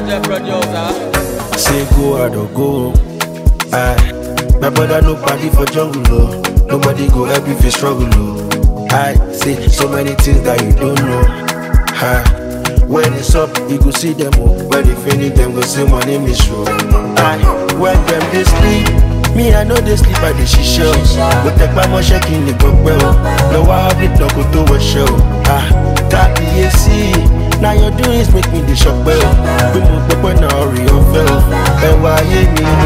Legend producer. Say go hard or go. Aye. My brother nobody for jungle, oh. Nobody go help if you struggle, oh. I say so many things that you don't know. Aye. When it's up, you go see them, oh. When they finish, them go say my name is show. Aye. When them they sleep, me I know they sleep at the shisha. Go take my money shaking the go well. No I have it, no go to a show. Ah, that AC. Now your doings make me the shock bell. We move up when I hurry or fell. And why you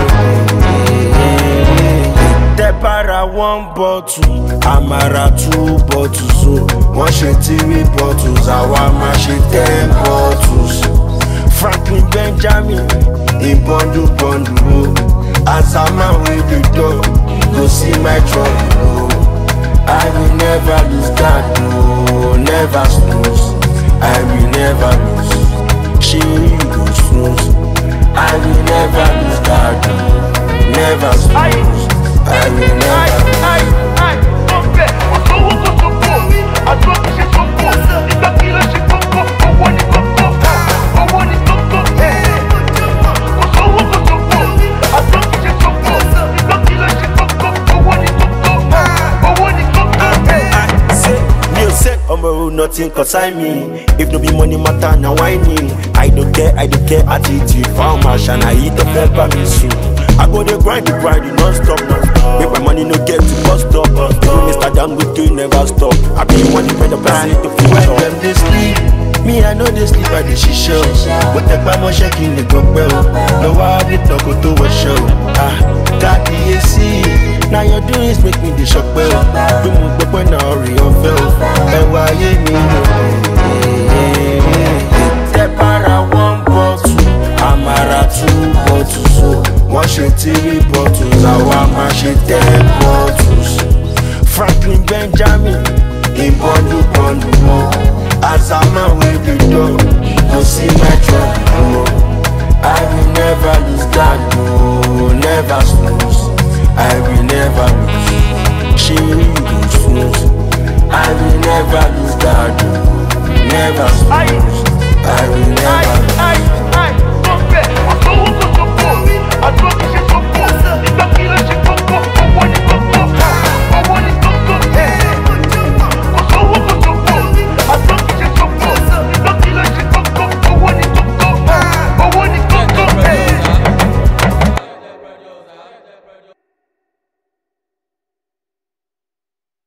Debara 1 bottle, Amara 2 bottles. So 1 shit 3 bottles, Awama shit 10 bottles. Franklin Benjamin, in bundle. As a man with the door, go see my trouble. I will never lose that, no, never snooze. I will never lose. She will snooze. I will never lose that, no, never snooze. I will never. Nothing concern me. If no be money matter, now whining. I don't care attitude. Found my shine, I eat the pepper me soon. I go the grind, non-stop. Make my money no get to bust up. Mr. Dangote never stop. I be one depend on person to feel when them they sleep, me I know they sleep at the shisha. But take my money shaking the go well. No I have it, no go to a show. Ah, got the AC. Now your doings make me the shock bell. We move up when I hurry or fell. And why you Debara 1 bottle, Amara 2 bottles. So 1 shit 3 bottles, Awama shit 10 bottles. Franklin Benjamin, in bundle. As a man with the door, go see my trouble. I will never lose that, no, never snooze. I will never lose. She will